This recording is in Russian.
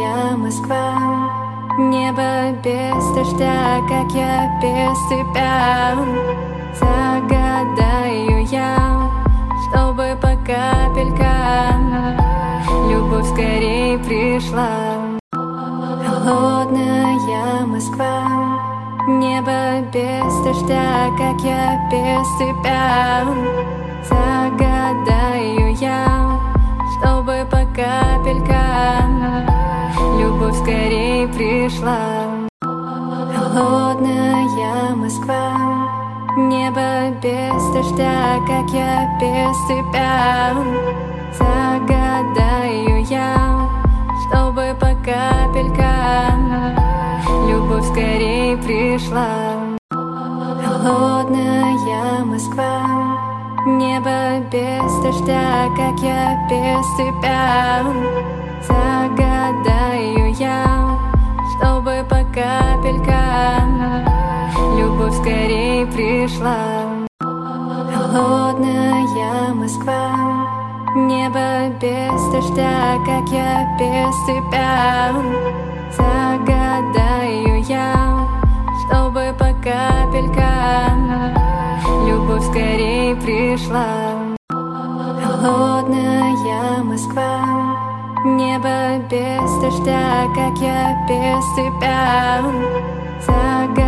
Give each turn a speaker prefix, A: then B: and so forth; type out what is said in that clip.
A: Москва. Небо без дождя, как я без тебя. Загадаю я, чтобы по капелькам любовь скорей пришла. Холодная Москва. Небо без дождя, как я без тебя. Загадаю я, чтобы по капелькам любовь скорей пришла. Холодная Москва. Небо без дождя, как я без тебя. Загадаю я, чтобы по капелькам любовь скорей пришла. Холодная Москва. Небо без дождя, как я без тебя. Загадаю я, чтобы по капелькам любовь скорей пришла. Холодная Москва. Небо без дождя, как я без тебя. Загадаю я, чтобы по капелькам любовь скорей пришла. Холодная Москва. Небо без дождя, как я без тебя.